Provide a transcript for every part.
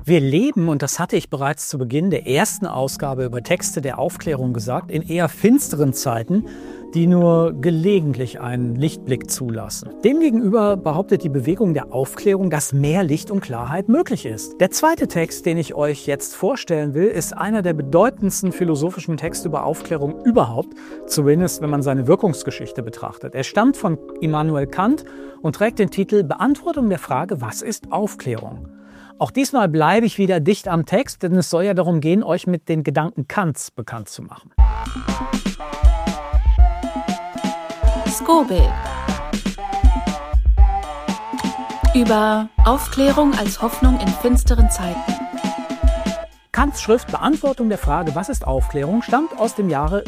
Wir leben, und das hatte ich bereits zu Beginn der ersten Ausgabe über Texte der Aufklärung gesagt, in eher finsteren Zeiten, die nur gelegentlich einen Lichtblick zulassen. Demgegenüber behauptet die Bewegung der Aufklärung, dass mehr Licht und Klarheit möglich ist. Der zweite Text, den ich euch jetzt vorstellen will, ist einer der bedeutendsten philosophischen Texte über Aufklärung überhaupt, zumindest wenn man seine Wirkungsgeschichte betrachtet. Er stammt von Immanuel Kant und trägt den Titel Beantwortung der Frage, was ist Aufklärung? Auch diesmal bleibe ich wieder dicht am Text, denn es soll ja darum gehen, euch mit den Gedanken Kants bekannt zu machen. Skobel über Aufklärung als Hoffnung in finsteren Zeiten. Kants Schrift Beantwortung der Frage, was ist Aufklärung, stammt aus dem Jahre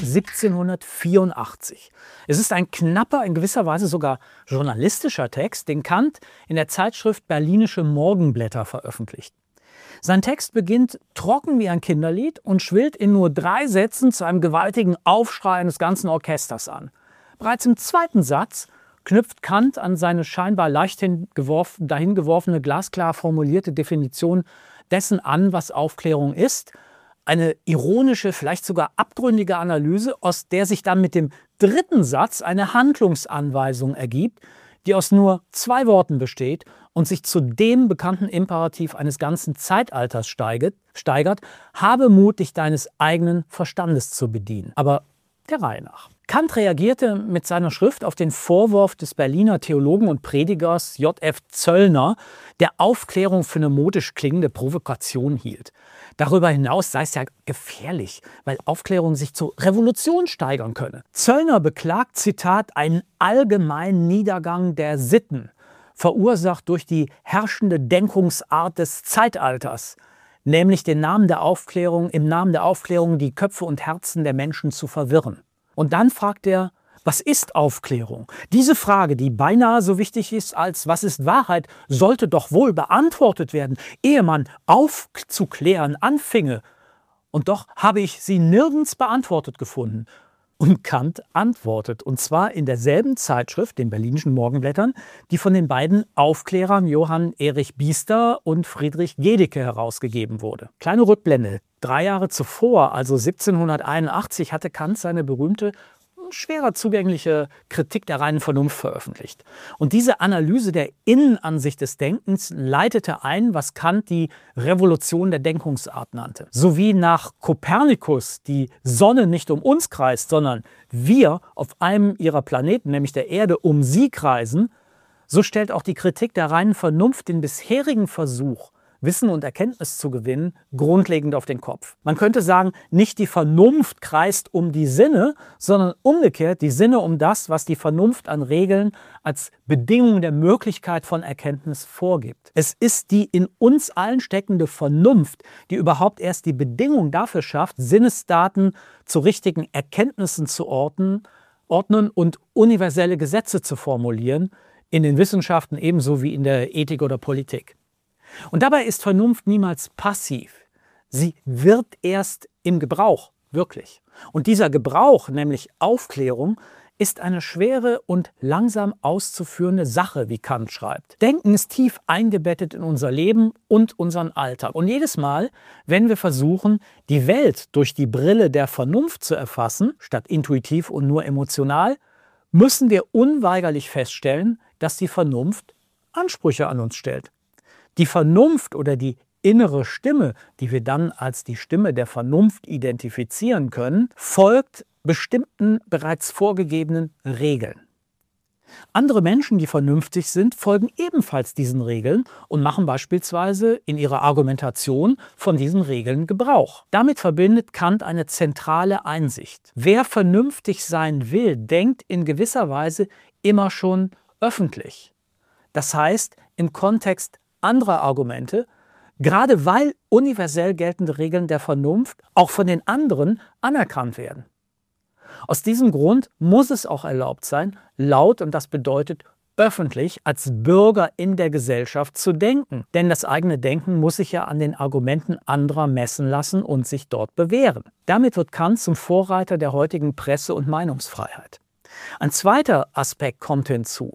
1784. Es ist ein knapper, in gewisser Weise sogar journalistischer Text, den Kant in der Zeitschrift Berlinische Morgenblätter veröffentlicht. Sein Text beginnt trocken wie ein Kinderlied und schwillt in nur 3 Sätzen zu einem gewaltigen Aufschrei eines ganzen Orchesters an. Bereits im zweiten Satz knüpft Kant an seine scheinbar leicht dahingeworfene, glasklar formulierte Definition dessen an, was Aufklärung ist. Eine ironische, vielleicht sogar abgründige Analyse, aus der sich dann mit dem dritten Satz eine Handlungsanweisung ergibt, die aus nur 2 Worten besteht und sich zu dem bekannten Imperativ eines ganzen Zeitalters steigert: Habe Mut, dich deines eigenen Verstandes zu bedienen. Aber der Reihe nach. Kant reagierte mit seiner Schrift auf den Vorwurf des Berliner Theologen und Predigers J.F. Zöllner, der Aufklärung für eine modisch klingende Provokation hielt. Darüber hinaus sei es ja gefährlich, weil Aufklärung sich zur Revolution steigern könne. Zöllner beklagt, Zitat, einen allgemeinen Niedergang der Sitten, verursacht durch die herrschende Denkungsart des Zeitalters, nämlich im Namen der Aufklärung die Köpfe und Herzen der Menschen zu verwirren. Und dann fragt er, was ist Aufklärung? Diese Frage, die beinahe so wichtig ist als was ist Wahrheit, sollte doch wohl beantwortet werden, ehe man aufzuklären anfinge. Und doch habe ich sie nirgends beantwortet gefunden. Und Kant antwortet, und zwar in derselben Zeitschrift, den Berlinischen Morgenblättern, die von den beiden Aufklärern Johann Erich Biester und Friedrich Gedicke herausgegeben wurde. Kleine Rückblende. 3 Jahre zuvor, also 1781, hatte Kant seine berühmte, schwerer zugängliche Kritik der reinen Vernunft veröffentlicht. Und diese Analyse der Innenansicht des Denkens leitete ein, was Kant die Revolution der Denkungsart nannte. So wie nach Kopernikus die Sonne nicht um uns kreist, sondern wir auf einem ihrer Planeten, nämlich der Erde, um sie kreisen, so stellt auch die Kritik der reinen Vernunft den bisherigen Versuch, Wissen und Erkenntnis zu gewinnen, grundlegend auf den Kopf. Man könnte sagen, nicht die Vernunft kreist um die Sinne, sondern umgekehrt die Sinne um das, was die Vernunft an Regeln als Bedingung der Möglichkeit von Erkenntnis vorgibt. Es ist die in uns allen steckende Vernunft, die überhaupt erst die Bedingung dafür schafft, Sinnesdaten zu richtigen Erkenntnissen zu ordnen und universelle Gesetze zu formulieren, in den Wissenschaften ebenso wie in der Ethik oder Politik. Und dabei ist Vernunft niemals passiv. Sie wird erst im Gebrauch, wirklich. Und dieser Gebrauch, nämlich Aufklärung, ist eine schwere und langsam auszuführende Sache, wie Kant schreibt. Denken ist tief eingebettet in unser Leben und unseren Alltag. Und jedes Mal, wenn wir versuchen, die Welt durch die Brille der Vernunft zu erfassen, statt intuitiv und nur emotional, müssen wir unweigerlich feststellen, dass die Vernunft Ansprüche an uns stellt. Die Vernunft oder die innere Stimme, die wir dann als die Stimme der Vernunft identifizieren können, folgt bestimmten bereits vorgegebenen Regeln. Andere Menschen, die vernünftig sind, folgen ebenfalls diesen Regeln und machen beispielsweise in ihrer Argumentation von diesen Regeln Gebrauch. Damit verbindet Kant eine zentrale Einsicht. Wer vernünftig sein will, denkt in gewisser Weise immer schon öffentlich. Das heißt, im Kontext anderer Argumente, gerade weil universell geltende Regeln der Vernunft auch von den anderen anerkannt werden. Aus diesem Grund muss es auch erlaubt sein, laut, und das bedeutet öffentlich, als Bürger in der Gesellschaft zu denken. Denn das eigene Denken muss sich ja an den Argumenten anderer messen lassen und sich dort bewähren. Damit wird Kant zum Vorreiter der heutigen Presse- und Meinungsfreiheit. Ein zweiter Aspekt kommt hinzu.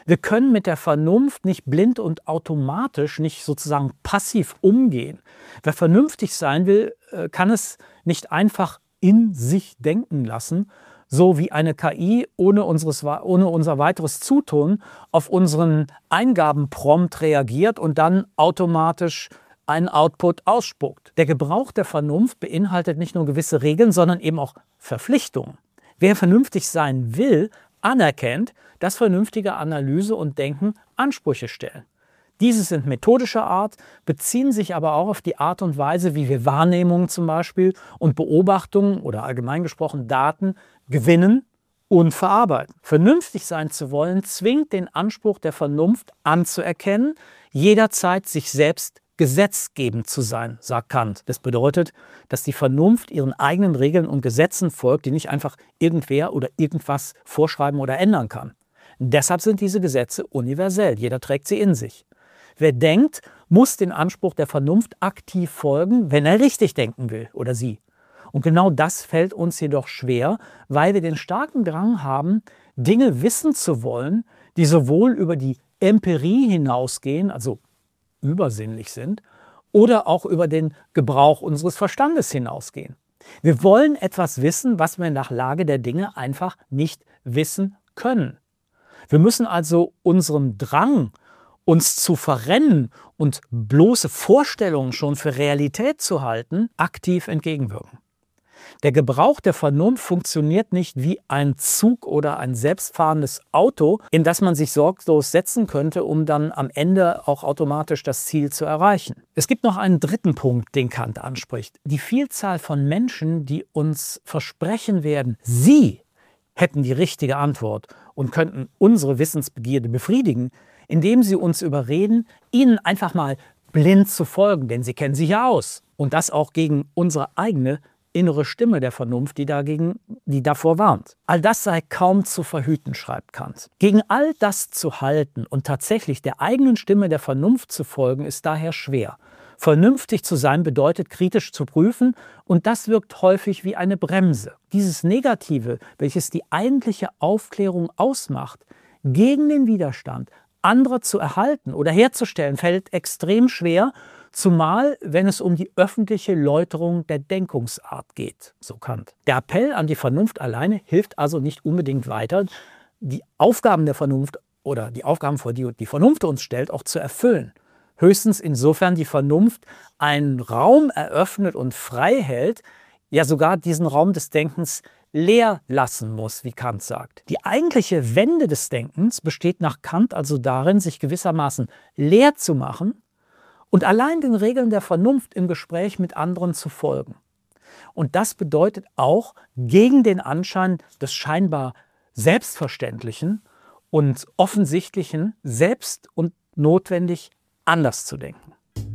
Wir können mit der Vernunft nicht blind und automatisch, nicht sozusagen passiv umgehen. Wer vernünftig sein will, kann es nicht einfach in sich denken lassen, so wie eine KI ohne unser weiteres Zutun auf unseren Eingabenprompt reagiert und dann automatisch einen Output ausspuckt. Der Gebrauch der Vernunft beinhaltet nicht nur gewisse Regeln, sondern eben auch Verpflichtungen. Wer vernünftig sein will, anerkennt, dass vernünftige Analyse und Denken Ansprüche stellen. Diese sind methodischer Art, beziehen sich aber auch auf die Art und Weise, wie wir Wahrnehmungen zum Beispiel und Beobachtungen oder allgemein gesprochen Daten gewinnen und verarbeiten. Vernünftig sein zu wollen, zwingt den Anspruch der Vernunft anzuerkennen, jederzeit sich selbst gesetzgebend zu sein, sagt Kant. Das bedeutet, dass die Vernunft ihren eigenen Regeln und Gesetzen folgt, die nicht einfach irgendwer oder irgendwas vorschreiben oder ändern kann. Deshalb sind diese Gesetze universell, jeder trägt sie in sich. Wer denkt, muss den Anspruch der Vernunft aktiv folgen, wenn er richtig denken will oder sie. Und genau das fällt uns jedoch schwer, weil wir den starken Drang haben, Dinge wissen zu wollen, die sowohl über die Empirie hinausgehen, also übersinnlich sind, oder auch über den Gebrauch unseres Verstandes hinausgehen. Wir wollen etwas wissen, was wir nach Lage der Dinge einfach nicht wissen können. Wir müssen also unserem Drang, uns zu verrennen und bloße Vorstellungen schon für Realität zu halten, aktiv entgegenwirken. Der Gebrauch der Vernunft funktioniert nicht wie ein Zug oder ein selbstfahrendes Auto, in das man sich sorglos setzen könnte, um dann am Ende auch automatisch das Ziel zu erreichen. Es gibt noch einen dritten Punkt, den Kant anspricht. Die Vielzahl von Menschen, die uns versprechen werden, sie hätten die richtige Antwort und könnten unsere Wissensbegierde befriedigen, indem sie uns überreden, ihnen einfach mal blind zu folgen, denn sie kennen sich ja aus. Und das auch gegen unsere eigene innere Stimme der Vernunft, die davor warnt. All das sei kaum zu verhüten, schreibt Kant. Gegen all das zu halten und tatsächlich der eigenen Stimme der Vernunft zu folgen, ist daher schwer. Vernünftig zu sein bedeutet, kritisch zu prüfen, und das wirkt häufig wie eine Bremse. Dieses Negative, welches die eigentliche Aufklärung ausmacht, gegen den Widerstand anderer zu erhalten oder herzustellen, fällt extrem schwer, zumal wenn es um die öffentliche Läuterung der Denkungsart geht, so Kant. Der Appell an die Vernunft alleine hilft also nicht unbedingt weiter, die Aufgaben der Vernunft oder die Aufgaben, vor die die Vernunft uns stellt, auch zu erfüllen. Höchstens insofern die Vernunft einen Raum eröffnet und frei hält, ja sogar diesen Raum des Denkens leer lassen muss, wie Kant sagt. Die eigentliche Wende des Denkens besteht nach Kant also darin, sich gewissermaßen leer zu machen und allein den Regeln der Vernunft im Gespräch mit anderen zu folgen. Und das bedeutet auch, gegen den Anschein des scheinbar Selbstverständlichen und Offensichtlichen selbst und notwendig anders zu denken.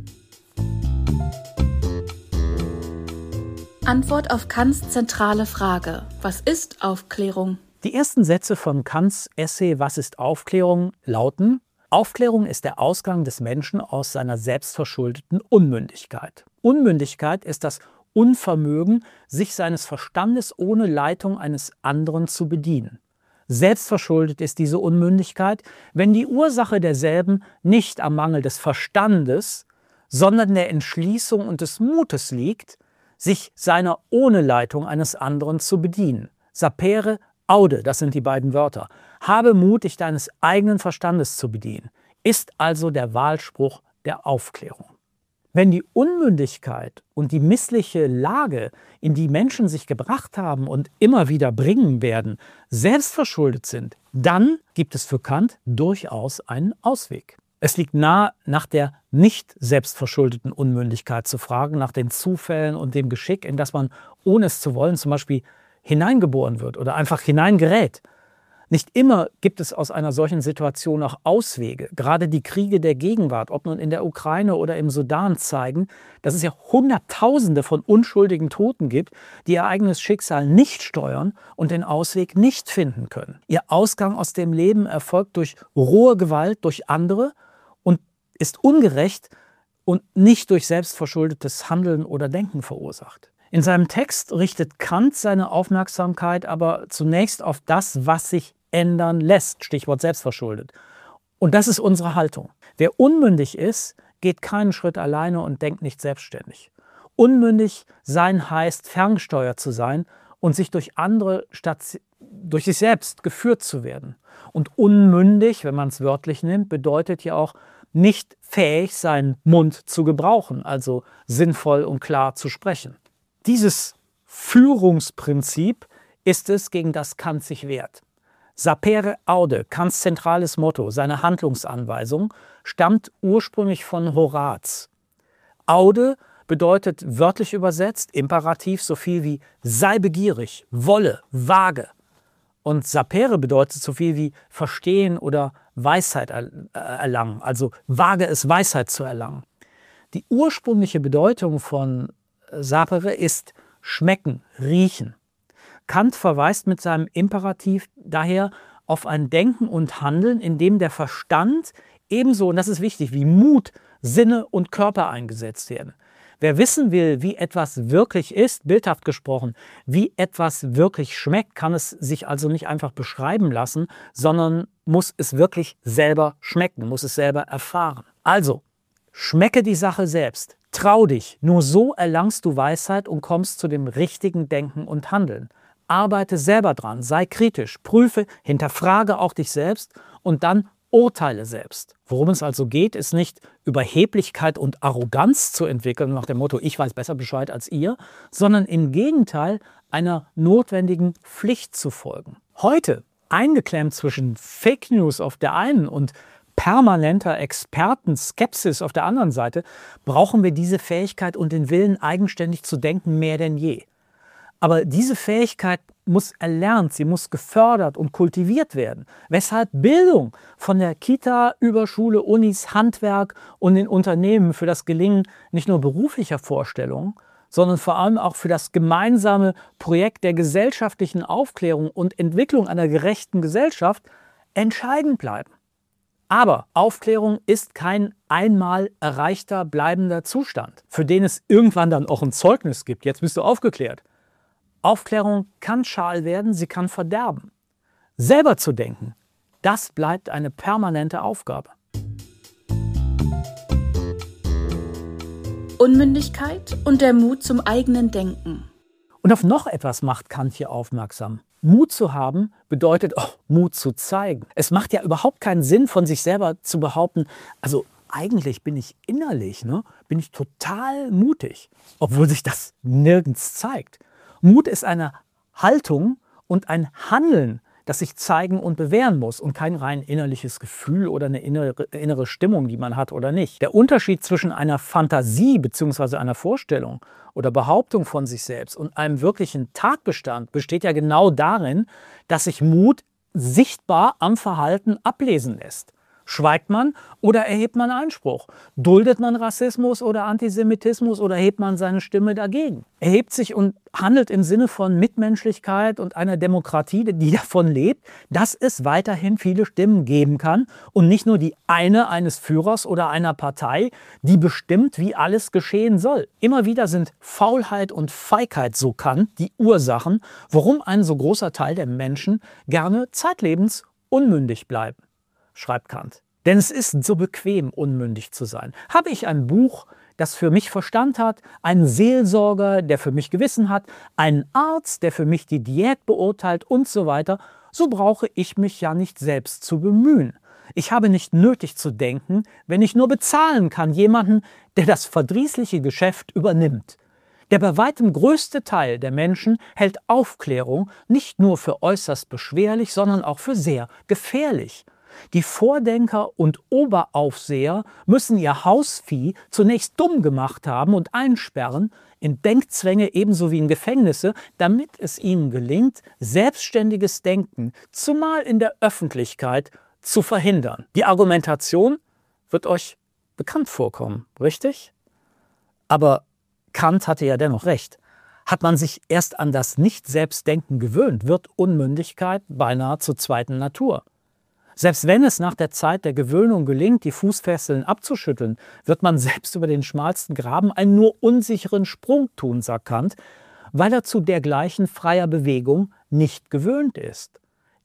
Antwort auf Kants zentrale Frage: Was ist Aufklärung? Die ersten Sätze von Kants Essay »Was ist Aufklärung?« lauten: Aufklärung ist der Ausgang des Menschen aus seiner selbstverschuldeten Unmündigkeit. Unmündigkeit ist das Unvermögen, sich seines Verstandes ohne Leitung eines anderen zu bedienen. Selbstverschuldet ist diese Unmündigkeit, wenn die Ursache derselben nicht am Mangel des Verstandes, sondern der Entschließung und des Mutes liegt, sich seiner ohne Leitung eines anderen zu bedienen. Sapere aude, das sind die beiden Wörter. Habe Mut, dich deines eigenen Verstandes zu bedienen, ist also der Wahlspruch der Aufklärung. Wenn die Unmündigkeit und die missliche Lage, in die Menschen sich gebracht haben und immer wieder bringen werden, selbstverschuldet sind, dann gibt es für Kant durchaus einen Ausweg. Es liegt nahe, nach der nicht selbstverschuldeten Unmündigkeit zu fragen, nach den Zufällen und dem Geschick, in das man, ohne es zu wollen, zum Beispiel hineingeboren wird oder einfach hineingerät. Nicht immer gibt es aus einer solchen Situation auch Auswege. Gerade die Kriege der Gegenwart, ob nun in der Ukraine oder im Sudan, zeigen, dass es ja Hunderttausende von unschuldigen Toten gibt, die ihr eigenes Schicksal nicht steuern und den Ausweg nicht finden können. Ihr Ausgang aus dem Leben erfolgt durch rohe Gewalt durch andere und ist ungerecht und nicht durch selbstverschuldetes Handeln oder Denken verursacht. In seinem Text richtet Kant seine Aufmerksamkeit aber zunächst auf das, was sich ändern lässt, Stichwort selbstverschuldet, Und das ist unsere Haltung. Wer unmündig ist, geht keinen Schritt alleine und denkt nicht selbstständig. Unmündig sein heißt, ferngesteuert zu sein und sich durch andere statt durch sich selbst geführt zu werden. Und unmündig, wenn man es wörtlich nimmt, bedeutet ja auch nicht fähig, seinen Mund zu gebrauchen, also sinnvoll und klar zu sprechen. Dieses Führungsprinzip ist es, gegen das Kant sich wehrt. Sapere aude, Kants zentrales Motto, seine Handlungsanweisung, stammt ursprünglich von Horaz. Aude bedeutet wörtlich übersetzt, imperativ, so viel wie sei begierig, wolle, wage. Und sapere bedeutet so viel wie verstehen oder Weisheit erlangen, also wage es, Weisheit zu erlangen. Die ursprüngliche Bedeutung von sapere ist schmecken, riechen. Kant verweist mit seinem Imperativ daher auf ein Denken und Handeln, in dem der Verstand ebenso, und das ist wichtig, wie Mut, Sinne und Körper eingesetzt werden. Wer wissen will, wie etwas wirklich ist, bildhaft gesprochen, wie etwas wirklich schmeckt, kann es sich also nicht einfach beschreiben lassen, sondern muss es wirklich selber schmecken, muss es selber erfahren. Also, schmecke die Sache selbst, trau dich, nur so erlangst du Weisheit und kommst zu dem richtigen Denken und Handeln. Arbeite selber dran, sei kritisch, prüfe, hinterfrage auch dich selbst und dann urteile selbst. Worum es also geht, ist nicht Überheblichkeit und Arroganz zu entwickeln, nach dem Motto, ich weiß besser Bescheid als ihr, sondern im Gegenteil einer notwendigen Pflicht zu folgen. Heute, eingeklemmt zwischen Fake News auf der einen und permanenter Expertenskepsis auf der anderen Seite, brauchen wir diese Fähigkeit und den Willen, eigenständig zu denken, mehr denn je. Aber diese Fähigkeit muss erlernt, sie muss gefördert und kultiviert werden. Weshalb Bildung von der Kita über Schule, Unis, Handwerk und den Unternehmen für das Gelingen nicht nur beruflicher Vorstellungen, sondern vor allem auch für das gemeinsame Projekt der gesellschaftlichen Aufklärung und Entwicklung einer gerechten Gesellschaft entscheidend bleiben. Aber Aufklärung ist kein einmal erreichter, bleibender Zustand, für den es irgendwann dann auch ein Zeugnis gibt. Jetzt bist du aufgeklärt. Aufklärung kann schal werden, sie kann verderben. Selber zu denken, das bleibt eine permanente Aufgabe. Unmündigkeit und der Mut zum eigenen Denken. Und auf noch etwas macht Kant hier aufmerksam. Mut zu haben bedeutet auch Mut zu zeigen. Es macht ja überhaupt keinen Sinn, von sich selber zu behaupten, also eigentlich bin ich innerlich, bin ich total mutig, obwohl sich das nirgends zeigt. Mut ist eine Haltung und ein Handeln, das sich zeigen und bewähren muss und kein rein innerliches Gefühl oder eine innere Stimmung, die man hat oder nicht. Der Unterschied zwischen einer Fantasie bzw. einer Vorstellung oder Behauptung von sich selbst und einem wirklichen Tatbestand besteht ja genau darin, dass sich Mut sichtbar am Verhalten ablesen lässt. Schweigt man oder erhebt man Einspruch? Duldet man Rassismus oder Antisemitismus oder hebt man seine Stimme dagegen? Erhebt sich und handelt im Sinne von Mitmenschlichkeit und einer Demokratie, die davon lebt, dass es weiterhin viele Stimmen geben kann und nicht nur die eine eines Führers oder einer Partei, die bestimmt, wie alles geschehen soll. Immer wieder sind Faulheit und Feigheit, so Kant, die Ursachen, warum ein so großer Teil der Menschen gerne zeitlebens unmündig bleiben, schreibt Kant. Denn es ist so bequem, unmündig zu sein. Habe ich ein Buch, das für mich Verstand hat, einen Seelsorger, der für mich Gewissen hat, einen Arzt, der für mich die Diät beurteilt und so weiter, so brauche ich mich ja nicht selbst zu bemühen. Ich habe nicht nötig zu denken, wenn ich nur bezahlen kann, jemanden, der das verdrießliche Geschäft übernimmt. Der bei weitem größte Teil der Menschen hält Aufklärung nicht nur für äußerst beschwerlich, sondern auch für sehr gefährlich. Die Vordenker und Oberaufseher müssen ihr Hausvieh zunächst dumm gemacht haben und einsperren, in Denkzwänge ebenso wie in Gefängnisse, damit es ihnen gelingt, selbstständiges Denken, zumal in der Öffentlichkeit, zu verhindern. Die Argumentation wird euch bekannt vorkommen, richtig? Aber Kant hatte ja dennoch recht. Hat man sich erst an das Nicht-Selbstdenken gewöhnt, wird Unmündigkeit beinahe zur zweiten Natur. Selbst wenn es nach der Zeit der Gewöhnung gelingt, die Fußfesseln abzuschütteln, wird man selbst über den schmalsten Graben einen nur unsicheren Sprung tun, sagt Kant, weil er zu dergleichen freier Bewegung nicht gewöhnt ist.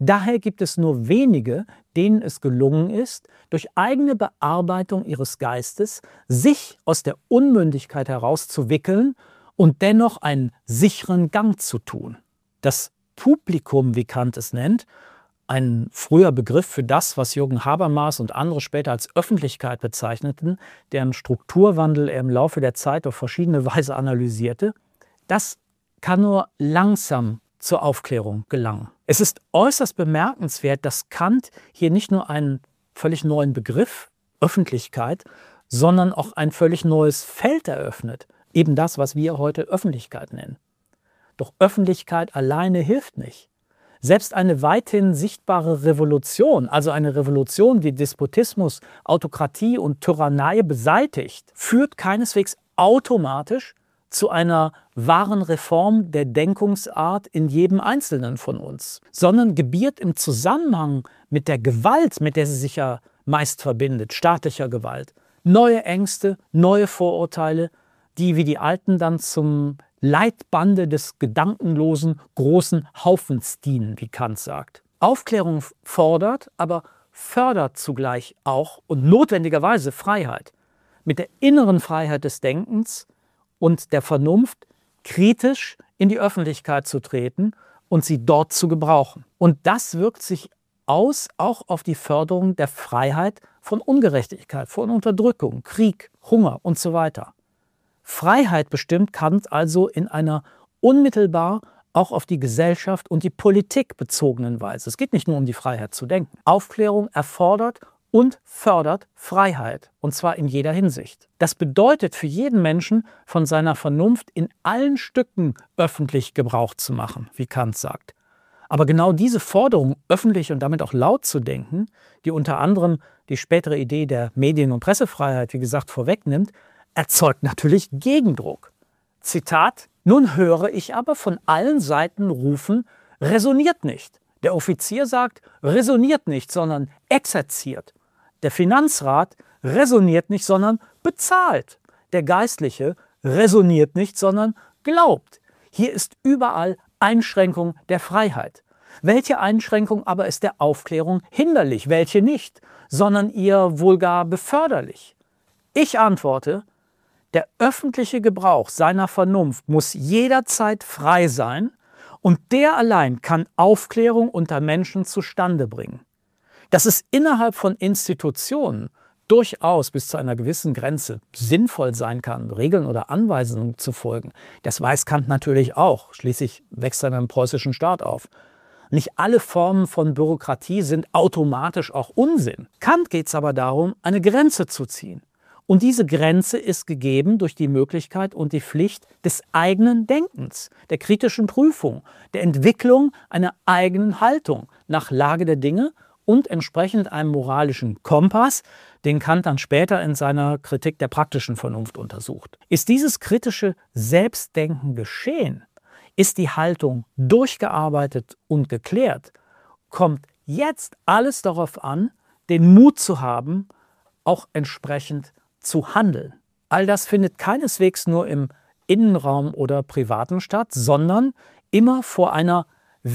Daher gibt es nur wenige, denen es gelungen ist, durch eigene Bearbeitung ihres Geistes sich aus der Unmündigkeit herauszuwickeln und dennoch einen sicheren Gang zu tun. Das Publikum, wie Kant es nennt, ein früher Begriff für das, was Jürgen Habermas und andere später als Öffentlichkeit bezeichneten, deren Strukturwandel er im Laufe der Zeit auf verschiedene Weise analysierte, das kann nur langsam zur Aufklärung gelangen. Es ist äußerst bemerkenswert, dass Kant hier nicht nur einen völlig neuen Begriff, Öffentlichkeit, sondern auch ein völlig neues Feld eröffnet. Eben das, was wir heute Öffentlichkeit nennen. Doch Öffentlichkeit alleine hilft nicht. Selbst eine weithin sichtbare Revolution, also eine Revolution, die Despotismus, Autokratie und Tyrannei beseitigt, führt keineswegs automatisch zu einer wahren Reform der Denkungsart in jedem Einzelnen von uns, sondern gebiert im Zusammenhang mit der Gewalt, mit der sie sich ja meist verbindet, staatlicher Gewalt, neue Ängste, neue Vorurteile, die wie die Alten dann zum Leitbande des gedankenlosen großen Haufens dienen, wie Kant sagt. Aufklärung fordert, aber fördert zugleich auch und notwendigerweise Freiheit. Mit der inneren Freiheit des Denkens und der Vernunft kritisch in die Öffentlichkeit zu treten und sie dort zu gebrauchen. Und das wirkt sich aus auch auf die Förderung der Freiheit von Ungerechtigkeit, von Unterdrückung, Krieg, Hunger und so weiter. Freiheit bestimmt Kant also in einer unmittelbar auch auf die Gesellschaft und die Politik bezogenen Weise. Es geht nicht nur um die Freiheit zu denken. Aufklärung erfordert und fördert Freiheit, und zwar in jeder Hinsicht. Das bedeutet für jeden Menschen, von seiner Vernunft in allen Stücken öffentlich Gebrauch zu machen, wie Kant sagt. Aber genau diese Forderung, öffentlich und damit auch laut zu denken, die unter anderem die spätere Idee der Medien- und Pressefreiheit, wie gesagt, vorwegnimmt, erzeugt natürlich Gegendruck. Zitat: Nun höre ich aber von allen Seiten rufen, resoniert nicht. Der Offizier sagt, resoniert nicht, sondern exerziert. Der Finanzrat resoniert nicht, sondern bezahlt. Der Geistliche resoniert nicht, sondern glaubt. Hier ist überall Einschränkung der Freiheit. Welche Einschränkung aber ist der Aufklärung hinderlich, welche nicht, sondern ihr wohl gar beförderlich? Ich antworte, der öffentliche Gebrauch seiner Vernunft muss jederzeit frei sein und der allein kann Aufklärung unter Menschen zustande bringen. Dass es innerhalb von Institutionen durchaus bis zu einer gewissen Grenze sinnvoll sein kann, Regeln oder Anweisungen zu folgen, das weiß Kant natürlich auch. Schließlich wächst er in einem preußischen Staat auf. Nicht alle Formen von Bürokratie sind automatisch auch Unsinn. Kant geht es aber darum, eine Grenze zu ziehen. Und diese Grenze ist gegeben durch die Möglichkeit und die Pflicht des eigenen Denkens, der kritischen Prüfung, der Entwicklung einer eigenen Haltung nach Lage der Dinge und entsprechend einem moralischen Kompass, den Kant dann später in seiner Kritik der praktischen Vernunft untersucht. Ist dieses kritische Selbstdenken geschehen, ist die Haltung durchgearbeitet und geklärt, kommt jetzt alles darauf an, den Mut zu haben, auch entsprechend zu handeln. All das findet keineswegs nur im Innenraum oder Privaten statt, sondern immer vor einer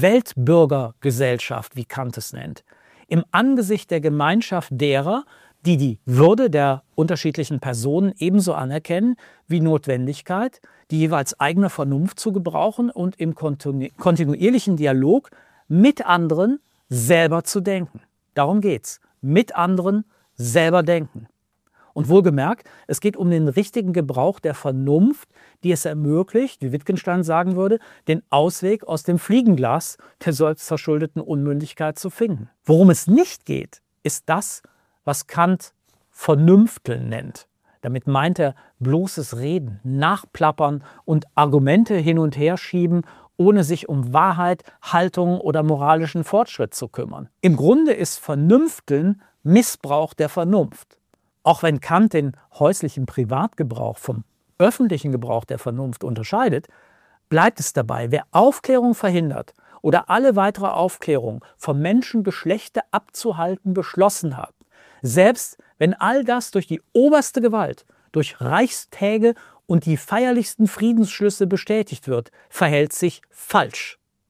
Weltbürgergesellschaft, wie Kant es nennt. Im Angesicht der Gemeinschaft derer, die die Würde der unterschiedlichen Personen ebenso anerkennen wie Notwendigkeit, die jeweils eigene Vernunft zu gebrauchen und im kontinuierlichen Dialog mit anderen selber zu denken. Darum geht's. Mit anderen selber denken. Und wohlgemerkt, es geht um den richtigen Gebrauch der Vernunft, die es ermöglicht, wie Wittgenstein sagen würde, den Ausweg aus dem Fliegenglas der selbstverschuldeten Unmündigkeit zu finden. Worum es nicht geht, ist das, was Kant Vernünfteln nennt. Damit meint er bloßes Reden, Nachplappern und Argumente hin und her schieben, ohne sich um Wahrheit, Haltung oder moralischen Fortschritt zu kümmern. Im Grunde ist Vernünfteln Missbrauch der Vernunft. Auch wenn Kant den häuslichen Privatgebrauch vom öffentlichen Gebrauch der Vernunft unterscheidet, bleibt es dabei, wer Aufklärung verhindert oder alle weitere Aufklärung vom Menschengeschlechte abzuhalten beschlossen hat, selbst wenn all das durch die oberste Gewalt, durch Reichstäge und die feierlichsten Friedensschlüsse bestätigt wird, verhält sich falsch.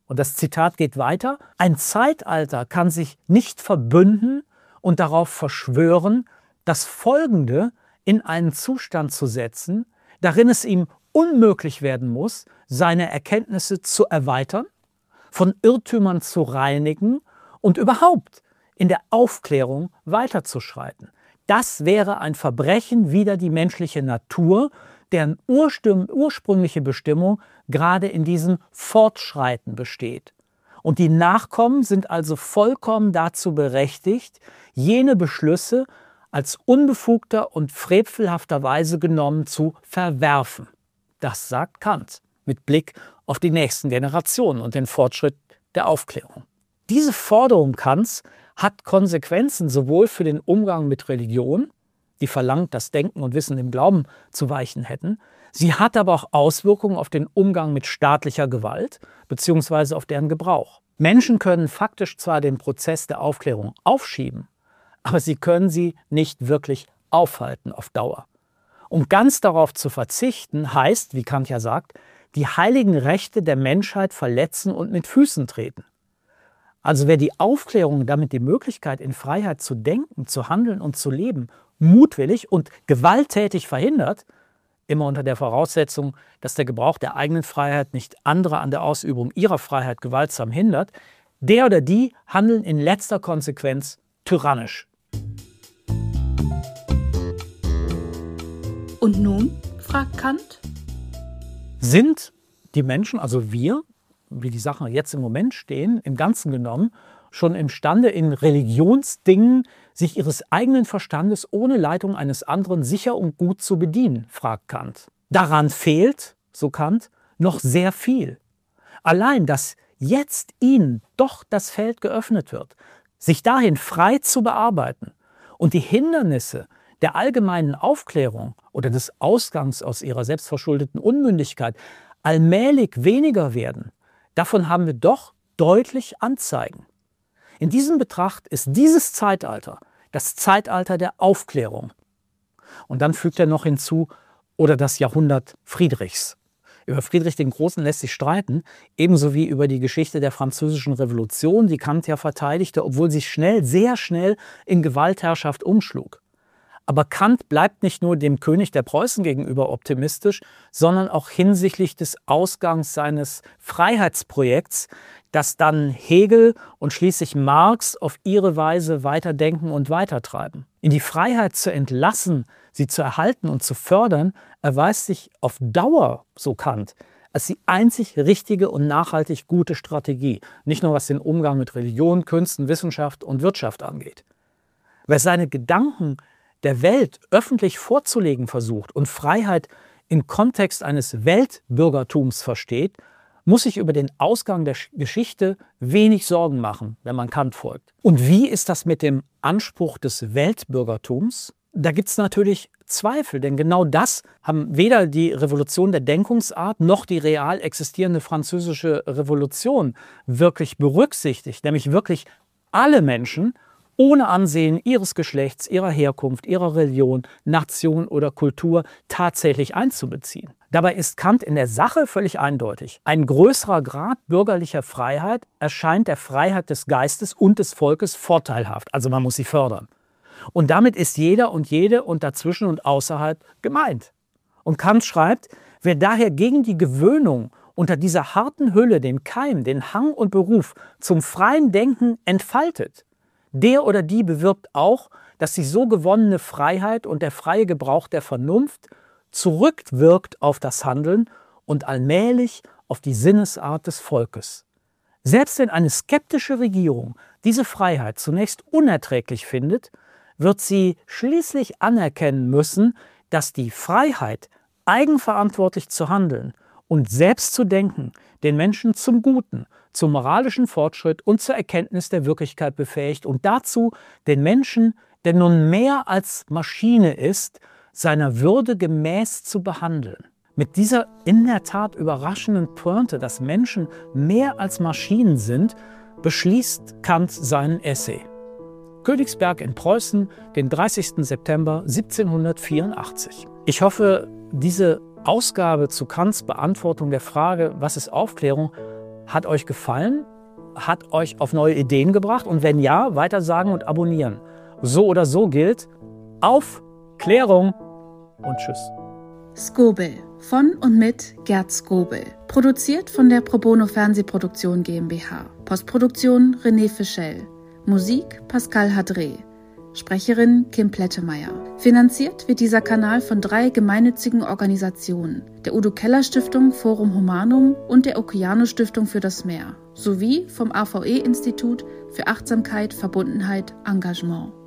Und das Zitat geht weiter: Ein Zeitalter kann sich nicht verbünden und darauf verschwören, das Folgende in einen Zustand zu setzen, darin es ihm unmöglich werden muss, seine Erkenntnisse zu erweitern, von Irrtümern zu reinigen und überhaupt in der Aufklärung weiterzuschreiten. Das wäre ein Verbrechen wider die menschliche Natur, deren ursprüngliche Bestimmung gerade in diesem Fortschreiten besteht. Und die Nachkommen sind also vollkommen dazu berechtigt, jene Beschlüsse als unbefugter und frevelhafterweise genommen zu verwerfen. Das sagt Kant mit Blick auf die nächsten Generationen und den Fortschritt der Aufklärung. Diese Forderung Kants hat Konsequenzen sowohl für den Umgang mit Religion, die verlangt, dass Denken und Wissen dem Glauben zu weichen hätten. Sie hat aber auch Auswirkungen auf den Umgang mit staatlicher Gewalt bzw. auf deren Gebrauch. Menschen können faktisch zwar den Prozess der Aufklärung aufschieben, aber sie können sie nicht wirklich aufhalten auf Dauer. Um ganz darauf zu verzichten, heißt, wie Kant ja sagt, die heiligen Rechte der Menschheit verletzen und mit Füßen treten. Also wer die Aufklärung, damit die Möglichkeit, in Freiheit zu denken, zu handeln und zu leben, mutwillig und gewalttätig verhindert, immer unter der Voraussetzung, dass der Gebrauch der eigenen Freiheit nicht andere an der Ausübung ihrer Freiheit gewaltsam hindert, der oder die handeln in letzter Konsequenz tyrannisch. Und nun, fragt Kant, sind die Menschen, also wir, wie die Sachen jetzt im Moment stehen, im Ganzen genommen, schon imstande, in Religionsdingen sich ihres eigenen Verstandes ohne Leitung eines anderen sicher und gut zu bedienen, fragt Kant. Daran fehlt, so Kant, noch sehr viel. Allein, dass jetzt ihnen doch das Feld geöffnet wird, sich dahin frei zu bearbeiten und die Hindernisse der allgemeinen Aufklärung oder des Ausgangs aus ihrer selbstverschuldeten Unmündigkeit allmählich weniger werden, davon haben wir doch deutlich Anzeigen. In diesem Betracht ist dieses Zeitalter das Zeitalter der Aufklärung. Und dann fügt er noch hinzu, oder das Jahrhundert Friedrichs. Über Friedrich den Großen lässt sich streiten, ebenso wie über die Geschichte der Französischen Revolution, die Kant ja verteidigte, obwohl sie sehr schnell in Gewaltherrschaft umschlug. Aber Kant bleibt nicht nur dem König der Preußen gegenüber optimistisch, sondern auch hinsichtlich des Ausgangs seines Freiheitsprojekts, das dann Hegel und schließlich Marx auf ihre Weise weiterdenken und weitertreiben. In die Freiheit zu entlassen, sie zu erhalten und zu fördern, erweist sich auf Dauer, so Kant, als die einzig richtige und nachhaltig gute Strategie, nicht nur was den Umgang mit Religion, Künsten, Wissenschaft und Wirtschaft angeht. Wer seine Gedanken der Welt öffentlich vorzulegen versucht und Freiheit im Kontext eines Weltbürgertums versteht, muss sich über den Ausgang der Geschichte wenig Sorgen machen, wenn man Kant folgt. Und wie ist das mit dem Anspruch des Weltbürgertums? Da gibt es natürlich Zweifel, denn genau das haben weder die Revolution der Denkungsart noch die real existierende französische Revolution wirklich berücksichtigt, nämlich wirklich alle Menschen ohne Ansehen ihres Geschlechts, ihrer Herkunft, ihrer Religion, Nation oder Kultur tatsächlich einzubeziehen. Dabei ist Kant in der Sache völlig eindeutig. Ein größerer Grad bürgerlicher Freiheit erscheint der Freiheit des Geistes und des Volkes vorteilhaft. Also man muss sie fördern. Und damit ist jeder und jede und dazwischen und außerhalb gemeint. Und Kant schreibt, wer daher gegen die Gewöhnung unter dieser harten Hülle den Keim, den Hang und Beruf zum freien Denken entfaltet, der oder die bewirkt auch, dass die so gewonnene Freiheit und der freie Gebrauch der Vernunft zurückwirkt auf das Handeln und allmählich auf die Sinnesart des Volkes. Selbst wenn eine skeptische Regierung diese Freiheit zunächst unerträglich findet, wird sie schließlich anerkennen müssen, dass die Freiheit, eigenverantwortlich zu handeln und selbst zu denken, den Menschen zum Guten, zum moralischen Fortschritt und zur Erkenntnis der Wirklichkeit befähigt und dazu den Menschen, der nun mehr als Maschine ist, seiner Würde gemäß zu behandeln. Mit dieser in der Tat überraschenden Pointe, dass Menschen mehr als Maschinen sind, beschließt Kant seinen Essay. Königsberg in Preußen, den 30. September 1784. Ich hoffe, diese Ausgabe zu Kants Beantwortung der Frage, was ist Aufklärung, hat euch gefallen? Hat euch auf neue Ideen gebracht? Und wenn ja, weitersagen und abonnieren. So oder so gilt Aufklärung und tschüss. Skobel von und mit Gerd Skobel. Produziert von der Pro Bono Fernsehproduktion GmbH. Postproduktion René Fischel. Musik Pascal Hadré. Sprecherin Kim Plettemeyer. Finanziert wird dieser Kanal von 3 gemeinnützigen Organisationen, der Udo Keller Stiftung Forum Humanum und der Okeano Stiftung für das Meer, sowie vom AVE Institut für Achtsamkeit, Verbundenheit, Engagement.